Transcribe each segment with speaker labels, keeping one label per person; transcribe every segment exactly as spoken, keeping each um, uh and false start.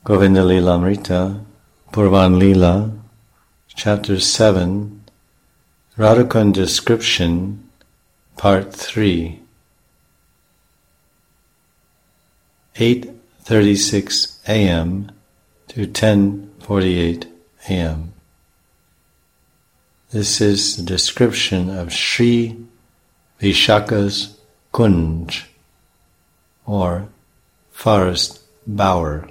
Speaker 1: Govinda Lilamrita, Purvan Lila, Chapter seven, Radhakund Description, Part three, eight thirty-six a m to ten forty-eight a m This is the description of Sri Vishaka's Kunj, or forest bower.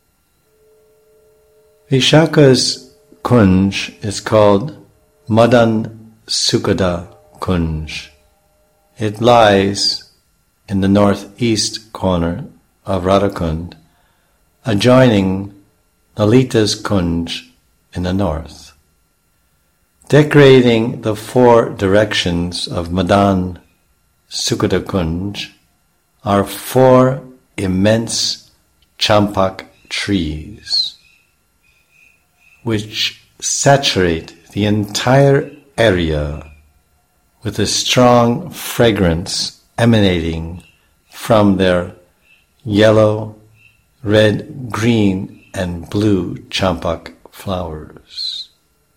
Speaker 1: Vishaka's Kunj is called Madan Sukada Kunj. It lies in the northeast corner of Radhakund, adjoining Lalita's Kunj in the north. Decorating the four directions of Madan Sukada Kunj are four immense champak trees, which saturate the entire area with a strong fragrance emanating from their yellow, red, green, and blue champak flowers.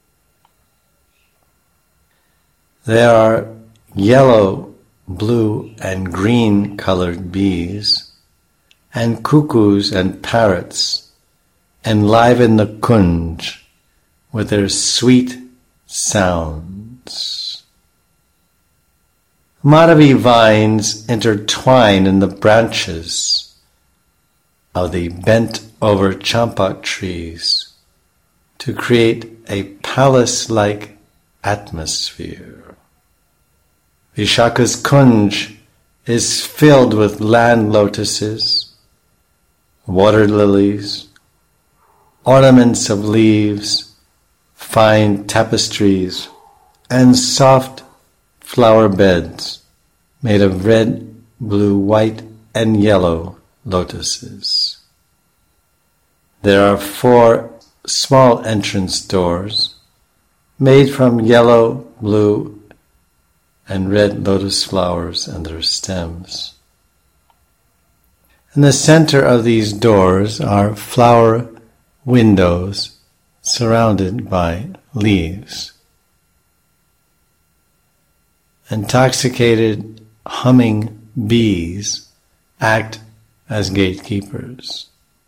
Speaker 1: There are yellow, blue, and green colored bees, and cuckoos and parrots enliven the kunj with their sweet sounds. Madhavi vines intertwine in the branches of the bent-over champak trees to create a palace-like atmosphere. Vishaka's kunj is filled with land lotuses, water lilies, ornaments of leaves, fine tapestries, and soft flower beds made of red, blue, white, and yellow lotuses. There are four small entrance doors made from yellow, blue, and red lotus flowers and their stems. In the center of these doors are flower windows surrounded by leaves. Intoxicated, humming bees act as gatekeepers.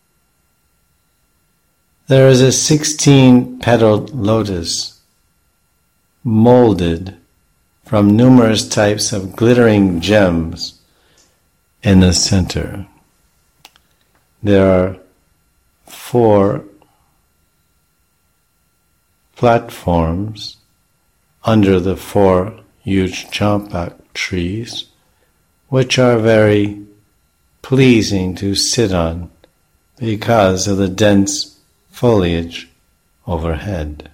Speaker 1: There is a sixteen-petaled lotus molded from numerous types of glittering gems in the center. There are four platforms under the four huge champak trees, which are very pleasing to sit on because of the dense foliage overhead.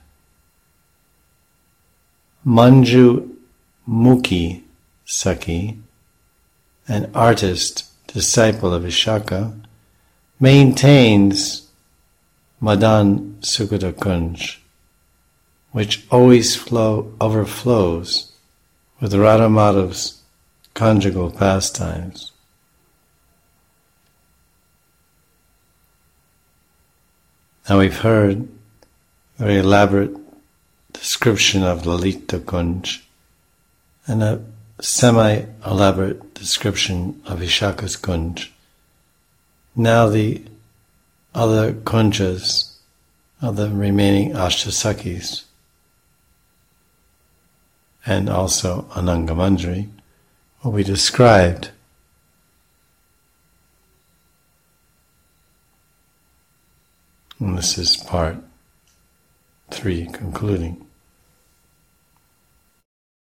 Speaker 1: Manju Mukhi Sakhi, an artist disciple of Vishaka, maintains Madan Sukada Kunj, which always flow overflows with Radha Madhav's conjugal pastimes. Now we've heard a very elaborate description of Lalita Kunj and a semi-elaborate description of Vishaka's Kunj. Now the other kunjas of the remaining Ashtasakis and also Anangamanjari will be described. And this is part three, concluding.